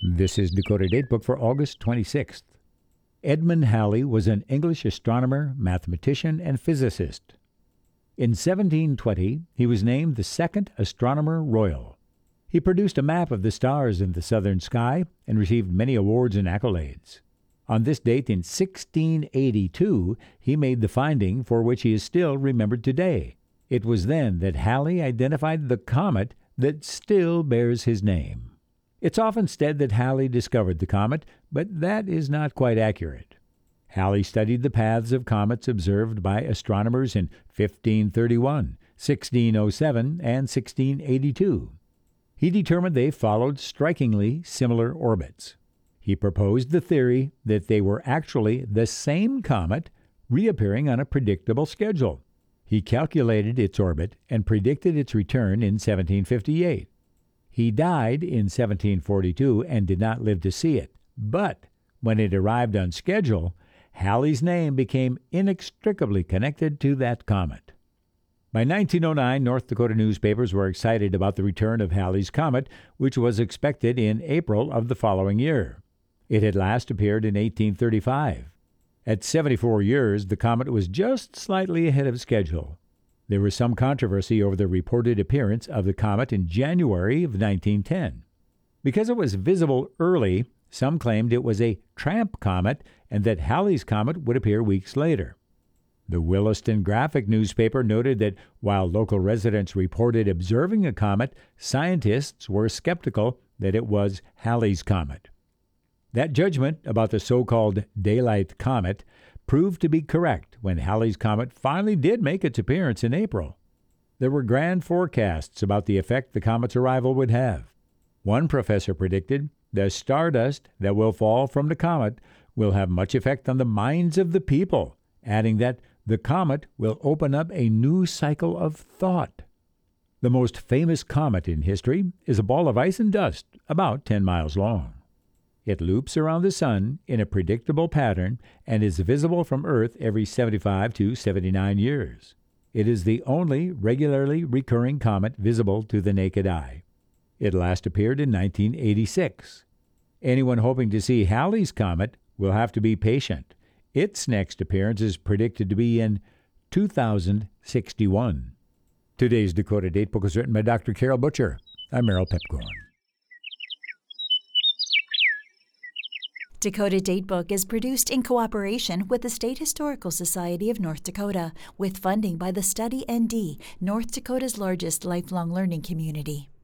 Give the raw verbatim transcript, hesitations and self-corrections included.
This is Dakota Datebook for August twenty-sixth. Edmund Halley was an English astronomer, mathematician, and physicist. In seventeen twenty, he was named the second Astronomer Royal. He produced a map of the stars in the southern sky and received many awards and accolades. On this date in sixteen eighty-two, he made the finding for which he is still remembered today. It was then that Halley identified the comet that still bears his name. It's often said that Halley discovered the comet, but that is not quite accurate. Halley studied the paths of comets observed by astronomers in fifteen thirty-one, sixteen oh seven, and sixteen eighty-two. He determined they followed strikingly similar orbits. He proposed the theory that they were actually the same comet reappearing on a predictable schedule. He calculated its orbit and predicted its return in seventeen fifty-eight. He died in seventeen forty-two and did not live to see it, but when it arrived on schedule, Halley's name became inextricably connected to that comet. By nineteen oh nine, North Dakota newspapers were excited about the return of Halley's comet, which was expected in April of the following year. It had last appeared in eighteen thirty-five. At seventy-four years, the comet was just slightly ahead of schedule. There was some controversy over the reported appearance of the comet in January of nineteen ten. Because it was visible early, some claimed it was a tramp comet and that Halley's comet would appear weeks later. The Williston Graphic newspaper noted that while local residents reported observing a comet, scientists were skeptical that it was Halley's comet. That judgment about the so-called daylight comet proved to be correct when Halley's comet finally did make its appearance in April. There were grand forecasts about the effect the comet's arrival would have. One professor predicted the stardust that will fall from the comet will have much effect on the minds of the people, adding that the comet will open up a new cycle of thought. The most famous comet in history is a ball of ice and dust about ten miles long. It loops around the sun in a predictable pattern and is visible from Earth every seventy-five to seventy-nine years. It is the only regularly recurring comet visible to the naked eye. It last appeared in nineteen eighty-six. Anyone hoping to see Halley's comet will have to be patient. Its next appearance is predicted to be in two thousand sixty-one. Today's Dakota Datebook was written by Doctor Carol Butcher. I'm Merrill Pepcorn. Dakota Datebook is produced in cooperation with the State Historical Society of North Dakota, with funding by the Study N D, North Dakota's largest lifelong learning community.